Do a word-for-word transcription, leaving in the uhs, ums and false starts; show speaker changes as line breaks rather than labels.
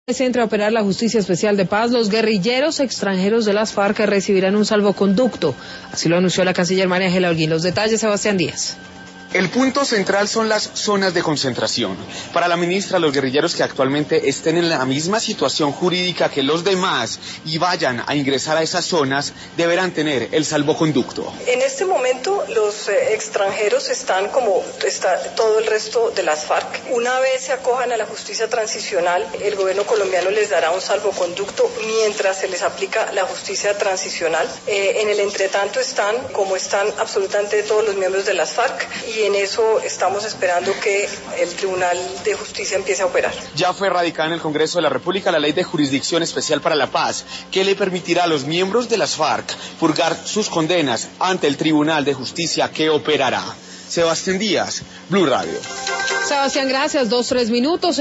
Se entra a operar la Justicia Especial de Paz, los guerrilleros extranjeros de las FARC recibirán un salvoconducto. Así lo anunció la canciller María Ángela Holguín. Los detalles, Sebastián Díaz.
El punto central son las zonas de concentración. Para la ministra, los guerrilleros que actualmente estén en la misma situación jurídica que los demás y vayan a ingresar a esas zonas, deberán tener el salvoconducto.
En este momento los eh, extranjeros están como está todo el resto de las FARC. Una vez se acojan a la justicia transicional, el gobierno colombiano les dará un salvoconducto mientras se les aplica la justicia transicional. Eh, en el entretanto están como están absolutamente todos los miembros de las FARC y en eso estamos esperando que el Tribunal de Justicia empiece a operar.
Ya fue radicada en el Congreso de la República la Ley de Jurisdicción Especial para la Paz, que le permitirá a los miembros de las FARC purgar sus condenas ante el Tribunal de Justicia que operará. Sebastián Díaz, Blue Radio.
Sebastián, gracias. Dos, tres minutos.